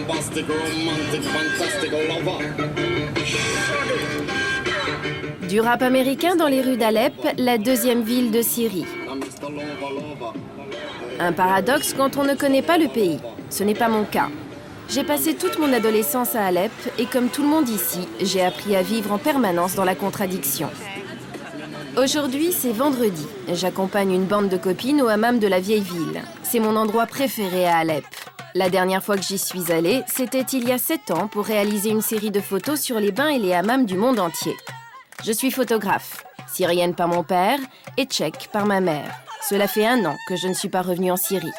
Du rap américain dans les rues d'Alep, la deuxième ville de Syrie. Un paradoxe quand on ne connaît pas le pays. Ce n'est pas mon cas. J'ai passé toute mon adolescence à Alep et comme tout le monde ici, j'ai appris à vivre en permanence dans la contradiction. Aujourd'hui, c'est vendredi. J'accompagne une bande de copines au hammam de la vieille ville. C'est mon endroit préféré à Alep. La dernière fois que j'y suis allée, c'était il y a 7 ans pour réaliser une série de photos sur les bains et les hammams du monde entier. Je suis photographe, syrienne par mon père et tchèque par ma mère. Cela fait 1 an que je ne suis pas revenue en Syrie.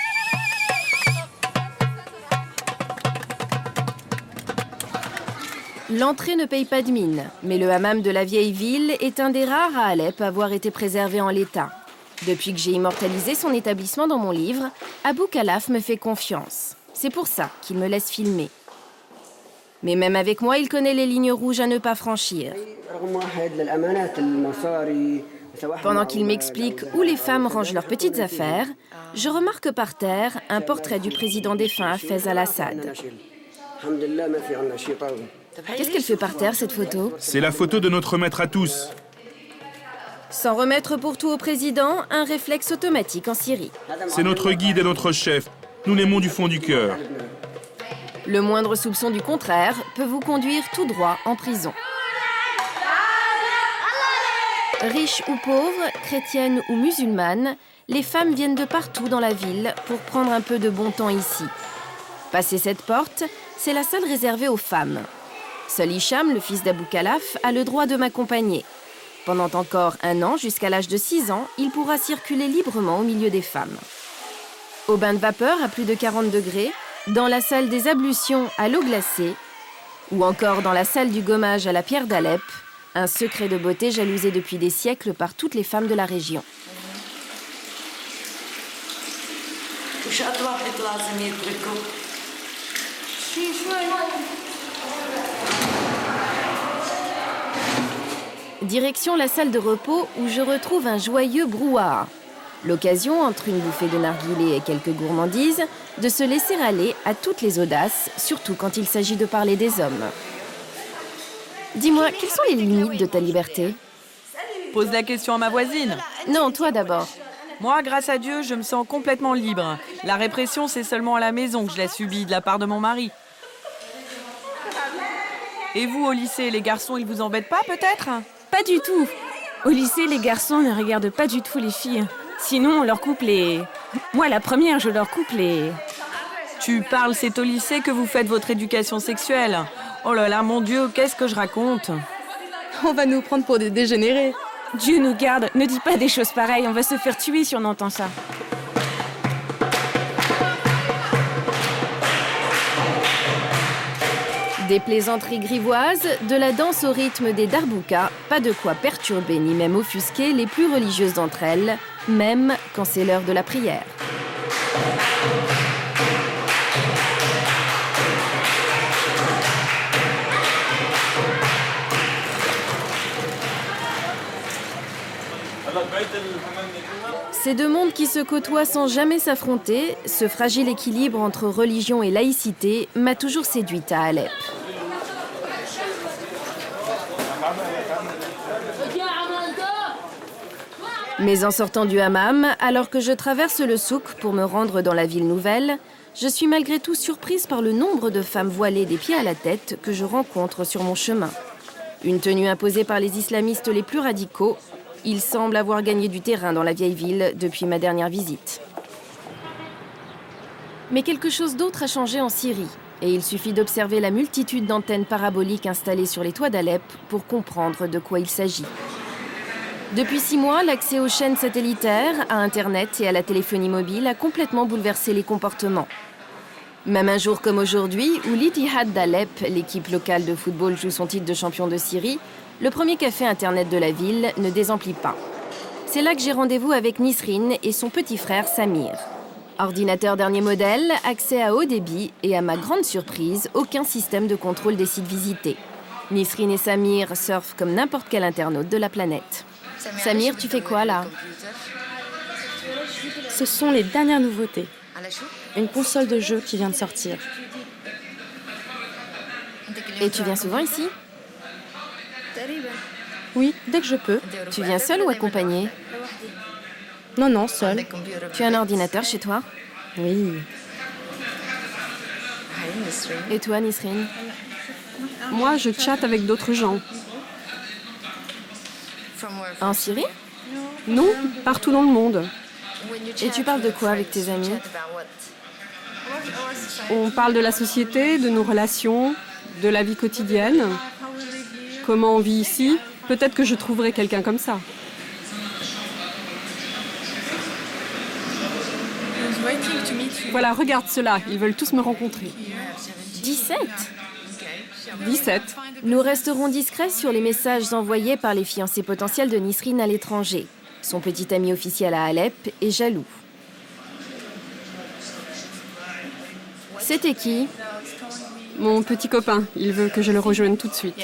L'entrée ne paye pas de mine, mais le hammam de la vieille ville est un des rares à Alep à avoir été préservé en l'état. Depuis que j'ai immortalisé son établissement dans mon livre, Abou Khalaf me fait confiance. C'est pour ça qu'il me laisse filmer. Mais même avec moi, il connaît les lignes rouges à ne pas franchir. Pendant qu'il m'explique où les femmes rangent leurs petites affaires, je remarque par terre un portrait du président défunt Hafez al-Assad. Qu'est-ce qu'elle fait par terre, cette photo? C'est la photo de notre maître à tous. Sans remettre pour tout au président, un réflexe automatique en Syrie. C'est notre guide et notre chef. Nous l'aimons du fond du cœur. Le moindre soupçon du contraire peut vous conduire tout droit en prison. Riches ou pauvres, chrétiennes ou musulmanes, les femmes viennent de partout dans la ville pour prendre un peu de bon temps ici. Passé cette porte, c'est la salle réservée aux femmes. Seul Hicham, le fils d'Abou Khalaf, a le droit de m'accompagner. Pendant encore 1 an, jusqu'à l'âge de 6 ans, il pourra circuler librement au milieu des femmes. Au bain de vapeur à plus de 40 degrés, dans la salle des ablutions à l'eau glacée, ou encore dans la salle du gommage à la pierre d'Alep, un secret de beauté jalousé depuis des siècles par toutes les femmes de la région. Direction la salle de repos où je retrouve un joyeux brouhaha. L'occasion, entre une bouffée de narguilé et quelques gourmandises, de se laisser aller à toutes les audaces, surtout quand il s'agit de parler des hommes. Dis-moi, quelles sont les limites de ta liberté? Pose la question à ma voisine. Non, toi d'abord. Moi, grâce à Dieu, je me sens complètement libre. La répression, c'est seulement à la maison que je la subis de la part de mon mari. Et vous, au lycée, les garçons, ils vous embêtent pas, peut-être? Pas du tout. Au lycée, les garçons ne regardent pas du tout les filles. Sinon, on leur coupe les... Moi, la première, je leur coupe les... Tu parles, c'est au lycée que vous faites votre éducation sexuelle. Oh là là, mon Dieu, qu'est-ce que je raconte? On va nous prendre pour des dégénérés. Dieu nous garde, ne dis pas des choses pareilles, on va se faire tuer si on entend ça. Des plaisanteries grivoises, de la danse au rythme des darboukas, pas de quoi perturber ni même offusquer les plus religieuses d'entre elles, même quand c'est l'heure de la prière. Ces 2 mondes qui se côtoient sans jamais s'affronter, ce fragile équilibre entre religion et laïcité m'a toujours séduite à Alep. Mais en sortant du hammam, alors que je traverse le souk pour me rendre dans la ville nouvelle, je suis malgré tout surprise par le nombre de femmes voilées des pieds à la tête que je rencontre sur mon chemin. Une tenue imposée par les islamistes les plus radicaux. Il semble avoir gagné du terrain dans la vieille ville depuis ma dernière visite. Mais quelque chose d'autre a changé en Syrie. Et il suffit d'observer la multitude d'antennes paraboliques installées sur les toits d'Alep pour comprendre de quoi il s'agit. Depuis 6 mois, l'accès aux chaînes satellitaires, à Internet et à la téléphonie mobile a complètement bouleversé les comportements. Même un jour comme aujourd'hui, où l'Ittihad d'Alep, l'équipe locale de football, joue son titre de champion de Syrie, le premier café Internet de la ville ne désemplit pas. C'est là que j'ai rendez-vous avec Nisrine et son petit frère Samir. Ordinateur dernier modèle, accès à haut débit et à ma grande surprise, aucun système de contrôle des sites visités. Nisrine et Samir surfent comme n'importe quel internaute de la planète. Samir, tu fais quoi là? Ce sont les dernières nouveautés. Une console de jeu qui vient de sortir. Et tu viens souvent ici? Oui, dès que je peux. Tu viens seule ou accompagnée? Non, seule. Tu as un ordinateur chez toi? Oui. Et toi, Nisrine? Moi, je chatte avec d'autres gens. En Syrie? Non, partout dans le monde. Et tu parles de quoi avec tes amis? On parle de la société, de nos relations, de la vie quotidienne. Comment on vit ici? Peut-être que je trouverai quelqu'un comme ça. Voilà, regarde cela, ils veulent tous me rencontrer. 17? 17. Nous resterons discrets sur les messages envoyés par les fiancés potentiels de Nisrine à l'étranger. Son petit ami officiel à Alep est jaloux. C'était qui? Mon petit copain, il veut que je le rejoigne tout de suite.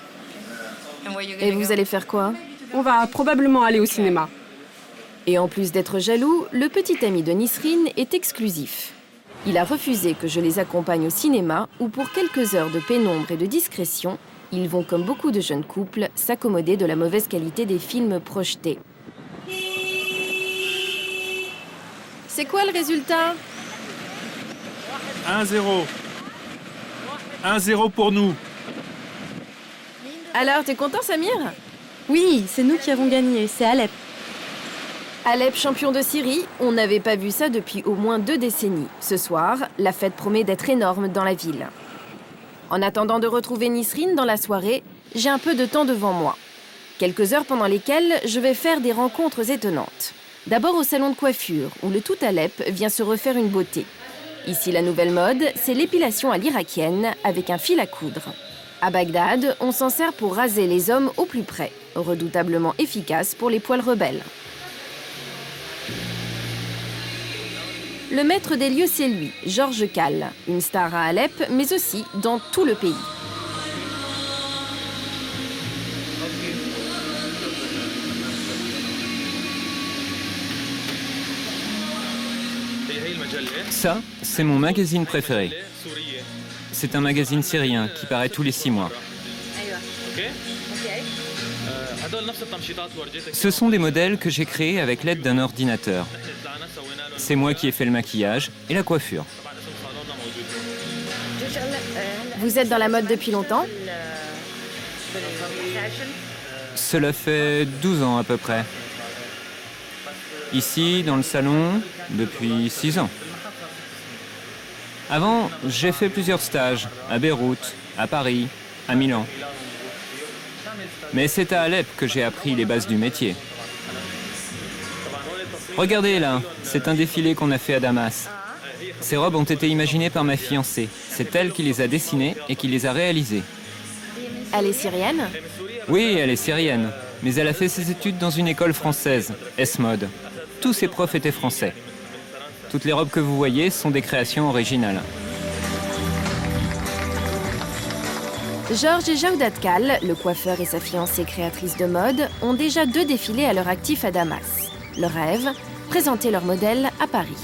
Et vous allez faire quoi? On va probablement aller au cinéma. Et en plus d'être jaloux, le petit ami de Nisrine est exclusif. Il a refusé que je les accompagne au cinéma où pour quelques heures de pénombre et de discrétion, ils vont comme beaucoup de jeunes couples s'accommoder de la mauvaise qualité des films projetés. C'est quoi le résultat? 1-0. 1-0 pour nous. Alors, t'es content, Samir? Oui, c'est nous qui avons gagné, c'est Alep. Alep, champion de Syrie, on n'avait pas vu ça depuis au moins 2 décennies. Ce soir, la fête promet d'être énorme dans la ville. En attendant de retrouver Nisrine dans la soirée, j'ai un peu de temps devant moi. Quelques heures pendant lesquelles je vais faire des rencontres étonnantes. D'abord au salon de coiffure, où le tout Alep vient se refaire une beauté. Ici, la nouvelle mode, c'est l'épilation à l'irakienne avec un fil à coudre. À Bagdad, on s'en sert pour raser les hommes au plus près, redoutablement efficace pour les poils rebelles. Le maître des lieux, c'est lui, Georges Kal, une star à Alep, mais aussi dans tout le pays. Ça, c'est mon magazine préféré. C'est un magazine syrien qui paraît tous les 6 mois. Ce sont des modèles que j'ai créés avec l'aide d'un ordinateur. C'est moi qui ai fait le maquillage et la coiffure. Vous êtes dans la mode depuis longtemps? Cela fait 12 ans à peu près. Ici, dans le salon, depuis 6 ans. Avant, j'ai fait plusieurs stages, à Beyrouth, à Paris, à Milan. Mais c'est à Alep que j'ai appris les bases du métier. Regardez là, c'est un défilé qu'on a fait à Damas. Ces robes ont été imaginées par ma fiancée. C'est elle qui les a dessinées et qui les a réalisées. Elle est syrienne? Oui, elle est syrienne, mais elle a fait ses études dans une école française, S-Mode. Tous ses profs étaient français. Toutes les robes que vous voyez sont des créations originales. Georges et Jawdat Kal, le coiffeur et sa fiancée créatrice de mode, ont déjà 2 défilés à leur actif à Damas. Leur rêve, présenter leur modèle à Paris.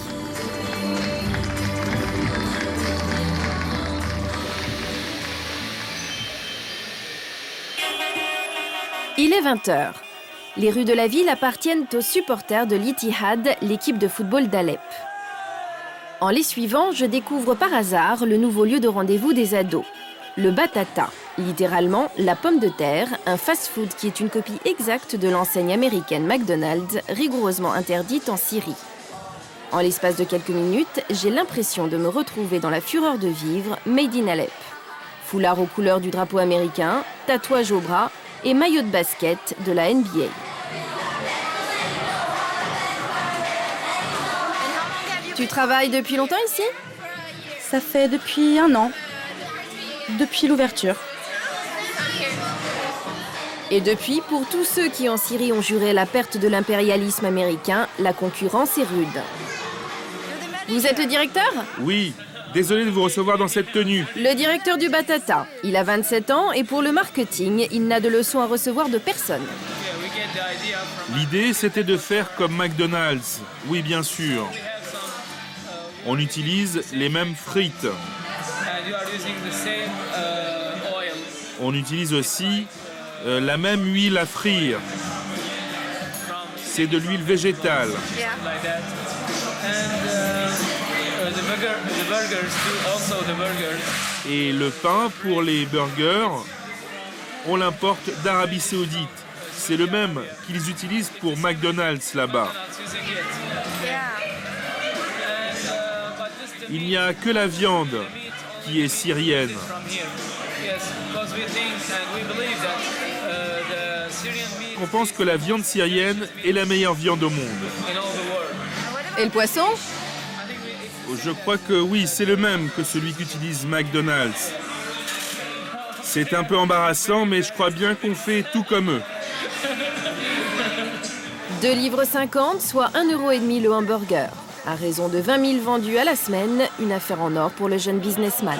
Il est 20h. Les rues de la ville appartiennent aux supporters de l'Ittihad, l'équipe de football d'Alep. En les suivant, je découvre par hasard le nouveau lieu de rendez-vous des ados, le Batata, littéralement la pomme de terre, un fast-food qui est une copie exacte de l'enseigne américaine McDonald's, rigoureusement interdite en Syrie. En l'espace de quelques minutes, j'ai l'impression de me retrouver dans la fureur de vivre made in Alep. Foulard aux couleurs du drapeau américain, tatouage au bras et maillot de basket de la NBA. Tu travailles depuis longtemps ici? Ça fait depuis 1 an. Depuis l'ouverture. Et depuis, pour tous ceux qui en Syrie ont juré la perte de l'impérialisme américain, la concurrence est rude. Vous êtes le directeur? Oui, désolé de vous recevoir dans cette tenue. Le directeur du Batata. Il a 27 ans et pour le marketing, il n'a de leçons à recevoir de personne. L'idée, c'était de faire comme McDonald's. Oui, bien sûr. On utilise les mêmes frites. On utilise aussi la même huile à frire. C'est de l'huile végétale. Et le pain pour les burgers, on l'importe d'Arabie Saoudite. C'est le même qu'ils utilisent pour McDonald's là-bas. Il n'y a que la viande qui est syrienne. On pense que la viande syrienne est la meilleure viande au monde. Et le poisson? Je crois que oui, c'est le même que celui qu'utilise McDonald's. C'est un peu embarrassant, mais je crois bien qu'on fait tout comme eux. 2,50 livres, soit 1,5 € le hamburger. À raison de 20 000 vendus à la semaine, une affaire en or pour le jeune businessman.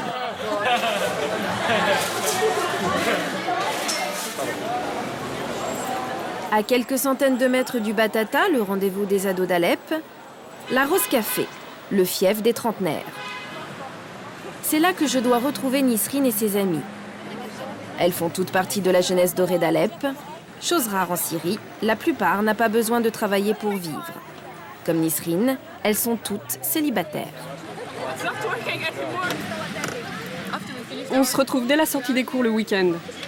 À quelques centaines de mètres du Batata, le rendez-vous des ados d'Alep, la Rose Café, le fief des trentenaires. C'est là que je dois retrouver Nisrine et ses amies. Elles font toutes partie de la jeunesse dorée d'Alep. Chose rare en Syrie, la plupart n'ont pas besoin de travailler pour vivre. Comme Nisrine, elles sont toutes célibataires. On se retrouve dès la sortie des cours le week-end.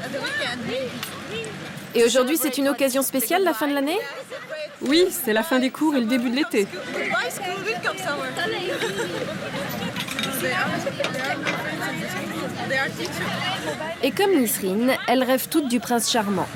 Et aujourd'hui, c'est une occasion spéciale, la fin de l'année? Oui, c'est la fin des cours et le début de l'été. Et comme Nisrine, elles rêvent toutes du prince charmant.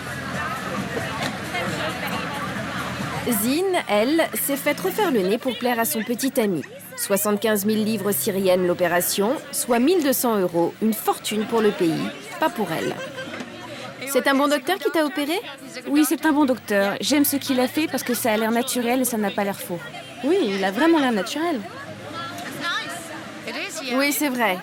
Zine, elle, s'est faite refaire le nez pour plaire à son petit ami. 75 000 livres syriennes l'opération, soit 1 200 €, une fortune pour le pays, pas pour elle. C'est un bon docteur qui t'a opéré? Oui, c'est un bon docteur. J'aime ce qu'il a fait parce que ça a l'air naturel et ça n'a pas l'air faux. Oui, il a vraiment l'air naturel. Oui, c'est vrai.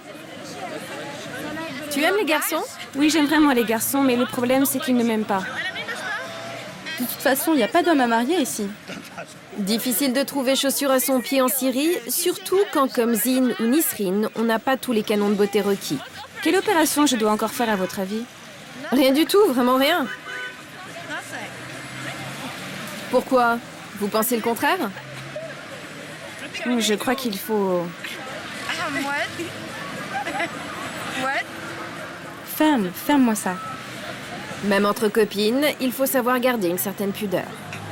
Tu aimes les garçons? Oui, j'aime vraiment les garçons, mais le problème, c'est qu'ils ne m'aiment pas. De toute façon, il n'y a pas d'homme à marier ici. Difficile de trouver chaussures à son pied en Syrie, surtout quand, comme Zine ou Nisrine, on n'a pas tous les canons de beauté requis. Quelle opération je dois encore faire à votre avis? Rien du tout, vraiment rien. Pourquoi? Vous pensez le contraire? Je crois qu'il faut... Ferme-moi ça. Même entre copines, il faut savoir garder une certaine pudeur.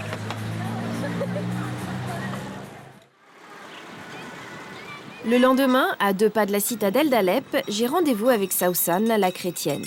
Le lendemain, à 2 pas de la citadelle d'Alep, j'ai rendez-vous avec Saousan, la chrétienne.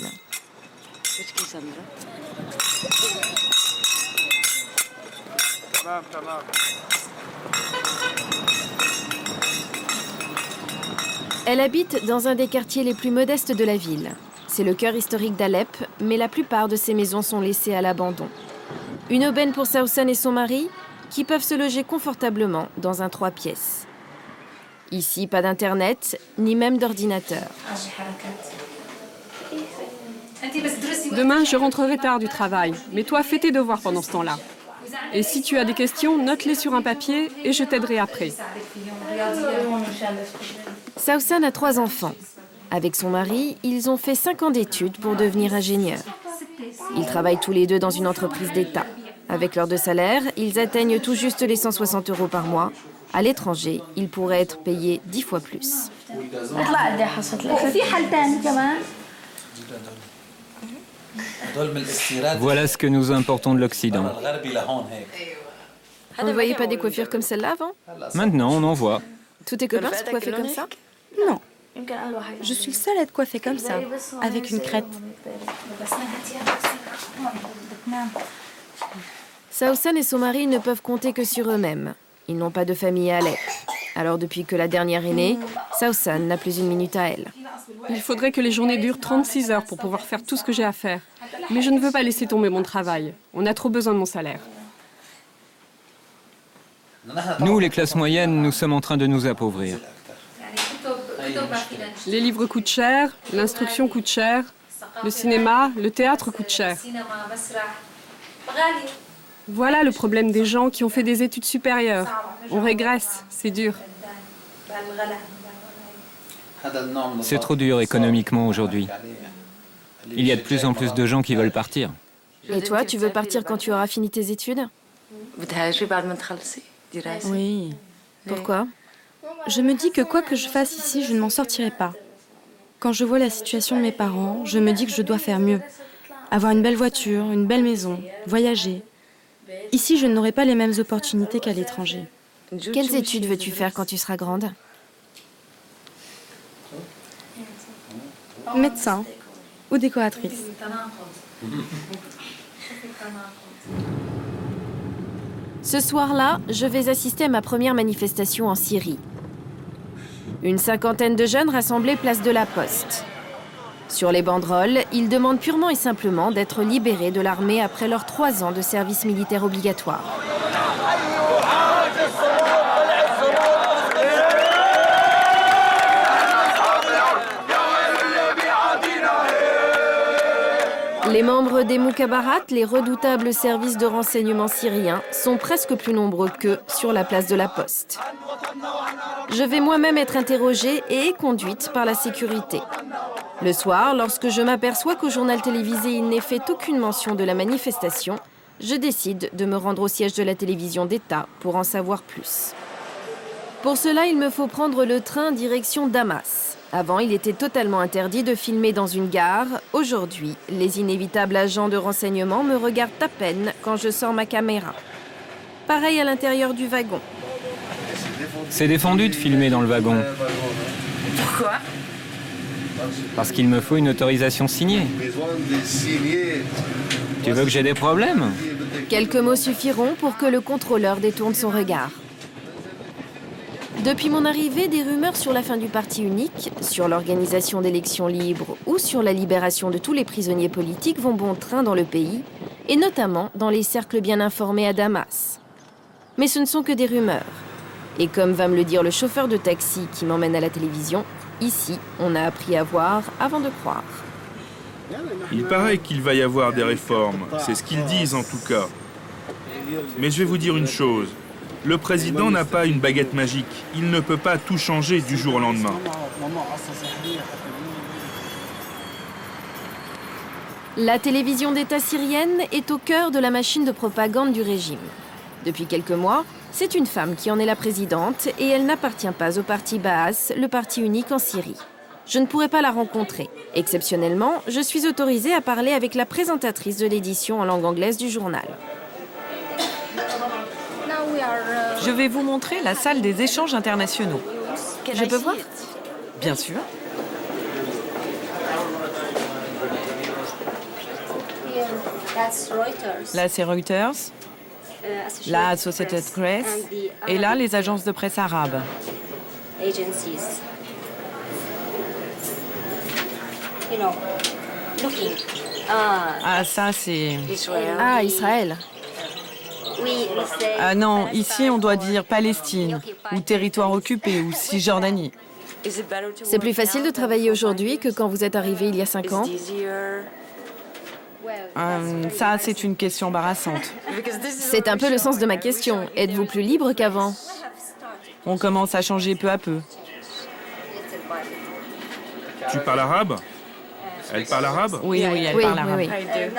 Elle habite dans un des quartiers les plus modestes de la ville. C'est le cœur historique d'Alep, mais la plupart de ces maisons sont laissées à l'abandon. Une aubaine pour Saousan et son mari, qui peuvent se loger confortablement dans un 3 pièces. Ici, pas d'internet, ni même d'ordinateur. Demain, je rentrerai tard du travail, mais toi, fais tes devoirs pendant ce temps-là. Et si tu as des questions, note-les sur un papier et je t'aiderai après. Saousan a 3 enfants. Avec son mari, ils ont fait 5 ans d'études pour devenir ingénieurs. Ils travaillent tous les deux dans une entreprise d'État. Avec leurs 2 salaires, ils atteignent tout juste les 160 € par mois. À l'étranger, ils pourraient être payés 10 fois plus. Voilà ce que nous importons de l'Occident. Vous ne voyez pas des coiffures comme celle-là avant? Maintenant, on en voit. Tous tes copains sont coiffés comme ça? Non. Je suis seule à être coiffée comme ça, avec une crête. Saousan et son mari ne peuvent compter que sur eux-mêmes. Ils n'ont pas de famille à Alep. Alors depuis que la dernière est née, Saousan n'a plus une minute à elle. Il faudrait que les journées durent 36 heures pour pouvoir faire tout ce que j'ai à faire. Mais je ne veux pas laisser tomber mon travail. On a trop besoin de mon salaire. Nous, les classes moyennes, nous sommes en train de nous appauvrir. Les livres coûtent cher, l'instruction coûte cher, le cinéma, le théâtre coûtent cher. Voilà le problème des gens qui ont fait des études supérieures. On régresse, c'est dur. C'est trop dur économiquement aujourd'hui. Il y a de plus en plus de gens qui veulent partir. Et toi, tu veux partir quand tu auras fini tes études? Oui. Pourquoi? Je me dis que quoi que je fasse ici, je ne m'en sortirai pas. Quand je vois la situation de mes parents, je me dis que je dois faire mieux. Avoir une belle voiture, une belle maison, voyager. Ici, je n'aurai pas les mêmes opportunités qu'à l'étranger. Quelles études veux-tu faire quand tu seras grande? Médecin ou décoratrice. Ce soir-là, je vais assister à ma première manifestation en Syrie. Une cinquantaine de jeunes rassemblés place de la Poste. Sur les banderoles, ils demandent purement et simplement d'être libérés de l'armée après leurs 3 ans de service militaire obligatoire. Les membres des Mukhabarat, les redoutables services de renseignement syriens, sont presque plus nombreux qu'eux sur la place de la Poste. Je vais moi-même être interrogée et conduite par la sécurité. Le soir, lorsque je m'aperçois qu'au journal télévisé il n'est fait aucune mention de la manifestation, je décide de me rendre au siège de la télévision d'État pour en savoir plus. Pour cela, il me faut prendre le train direction Damas. Avant, il était totalement interdit de filmer dans une gare. Aujourd'hui, les inévitables agents de renseignement me regardent à peine quand je sors ma caméra. Pareil à l'intérieur du wagon. C'est défendu de filmer dans le wagon. Pourquoi? Parce qu'il me faut une autorisation signée. Tu veux que j'ai des problèmes? Quelques mots suffiront pour que le contrôleur détourne son regard. Depuis mon arrivée, des rumeurs sur la fin du parti unique, sur l'organisation d'élections libres ou sur la libération de tous les prisonniers politiques vont bon train dans le pays, et notamment dans les cercles bien informés à Damas. Mais ce ne sont que des rumeurs. Et comme va me le dire le chauffeur de taxi qui m'emmène à la télévision, ici, on a appris à voir avant de croire. Il paraît qu'il va y avoir des réformes, c'est ce qu'ils disent en tout cas. Mais je vais vous dire une chose. Le président n'a pas une baguette magique. Il ne peut pas tout changer du jour au lendemain. La télévision d'État syrienne est au cœur de la machine de propagande du régime. Depuis quelques mois, c'est une femme qui en est la présidente et elle n'appartient pas au parti Baas, le parti unique en Syrie. Je ne pourrai pas la rencontrer. Exceptionnellement, je suis autorisée à parler avec la présentatrice de l'édition en langue anglaise du journal. Je vais vous montrer la salle des échanges internationaux. Je peux voir? Bien sûr. Là, c'est Reuters. Là, Associated Press. Et là, les agences de presse arabes. Ah, ça, c'est... Ah, Israël. Ah non, ici, on doit dire Palestine, ou territoire occupé, ou Cisjordanie. C'est plus facile de travailler aujourd'hui que quand vous êtes arrivé il y a 5 ans? Ça, c'est une question embarrassante. C'est un peu le sens de ma question. Êtes-vous plus libre qu'avant? On commence à changer peu à peu. Tu parles arabe? Elle parle arabe? Oui, elle Oui, parle arabe. oui.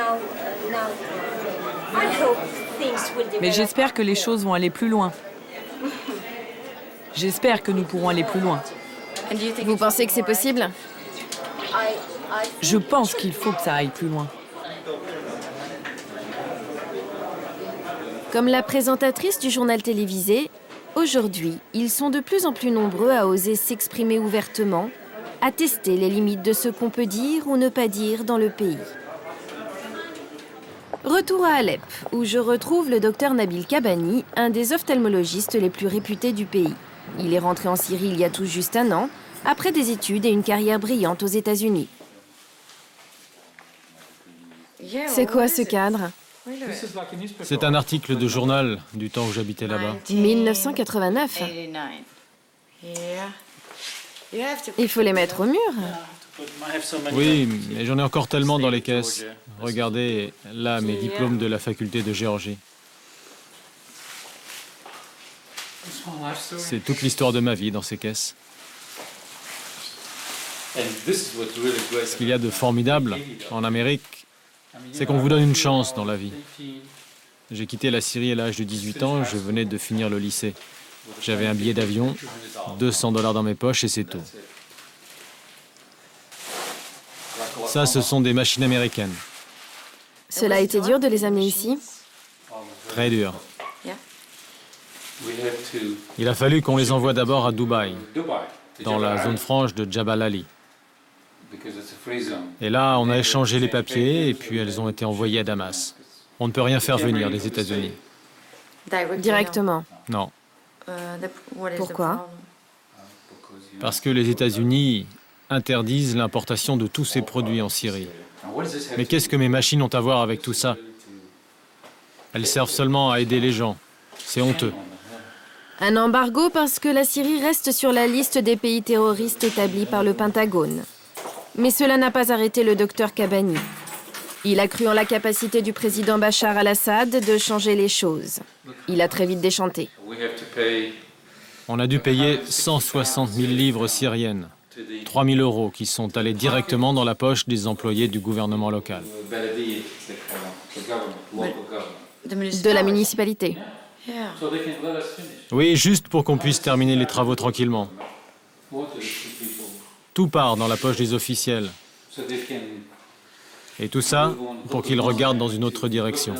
Mais j'espère que les choses vont aller plus loin. J'espère que nous pourrons aller plus loin. Vous pensez que c'est possible? Je pense qu'il faut que ça aille plus loin. Comme la présentatrice du journal télévisé, aujourd'hui, ils sont de plus en plus nombreux à oser s'exprimer ouvertement, à tester les limites de ce qu'on peut dire ou ne pas dire dans le pays. Retour à Alep, où je retrouve le docteur Nabil Kabani, un des ophtalmologistes les plus réputés du pays. Il est rentré en Syrie il y a tout juste 1 an, après des études et une carrière brillante aux États-Unis. C'est quoi ce cadre? C'est un article de journal du temps où j'habitais là-bas. 1989. Il faut les mettre au mur. Oui, mais j'en ai encore tellement dans les caisses. Regardez, là, mes diplômes de la faculté de Géorgie. C'est toute l'histoire de ma vie dans ces caisses. Ce qu'il y a de formidable en Amérique, c'est qu'on vous donne une chance dans la vie. J'ai quitté la Syrie à l'âge de 18 ans, je venais de finir le lycée. J'avais un billet d'avion, $200 dans mes poches et c'est tout. Ça, ce sont des machines américaines. Cela a été dur de les amener ici? Très dur. Il a fallu qu'on les envoie d'abord à Dubaï, dans la zone franche de Jabal Ali. Et là, on a échangé les papiers et puis elles ont été envoyées à Damas. On ne peut rien faire venir des États-Unis. Directement. Non. Pourquoi? Parce que les États-Unis interdisent l'importation de tous ces produits en Syrie. Mais qu'est-ce que mes machines ont à voir avec tout ça? Elles servent seulement à aider les gens. C'est honteux. Un embargo parce que la Syrie reste sur la liste des pays terroristes établis par le Pentagone. Mais cela n'a pas arrêté le docteur Kabani. Il a cru en la capacité du président Bachar al-Assad de changer les choses. Il a très vite déchanté. On a dû payer 160 000 livres syriennes, 3 000 € qui sont allés directement dans la poche des employés du gouvernement local. De la municipalité. Oui, juste pour qu'on puisse terminer les travaux tranquillement. Tout part dans la poche des officiels. Et tout ça pour qu'ils regardent dans une autre direction.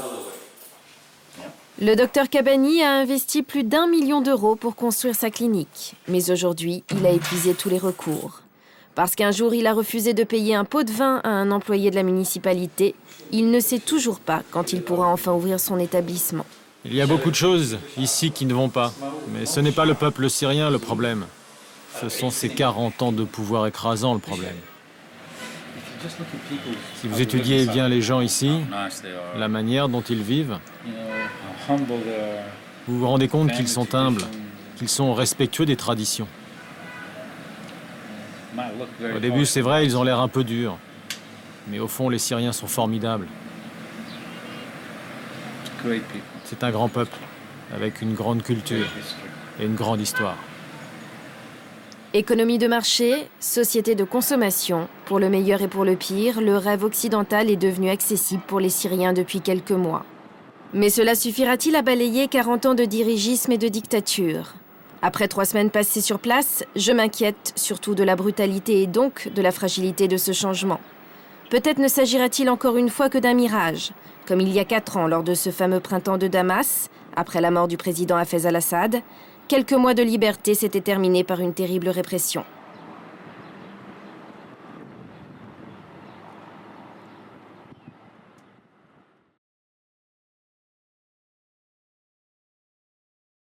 Le docteur Kabani a investi plus d'1 million d'euros pour construire sa clinique. Mais aujourd'hui, il a épuisé tous les recours. Parce qu'un jour, il a refusé de payer un pot de vin à un employé de la municipalité, il ne sait toujours pas quand il pourra enfin ouvrir son établissement. Il y a beaucoup de choses ici qui ne vont pas. Mais ce n'est pas le peuple syrien le problème. Ce sont ces 40 ans de pouvoir écrasant le problème. Si vous étudiez bien les gens ici, la manière dont ils vivent, vous vous rendez compte qu'ils sont humbles, qu'ils sont respectueux des traditions. Au début, c'est vrai, ils ont l'air un peu durs. Mais au fond, les Syriens sont formidables. C'est un grand peuple, avec une grande culture et une grande histoire. Économie de marché, société de consommation, pour le meilleur et pour le pire, le rêve occidental est devenu accessible pour les Syriens depuis quelques mois. Mais cela suffira-t-il à balayer 40 ans de dirigisme et de dictature? Après 3 semaines passées sur place, je m'inquiète surtout de la brutalité et donc de la fragilité de ce changement. Peut-être ne s'agira-t-il encore une fois que d'un mirage, comme il y a 4 ans lors de ce fameux printemps de Damas, après la mort du président Hafez al-Assad. Quelques mois de liberté s'étaient terminés par une terrible répression.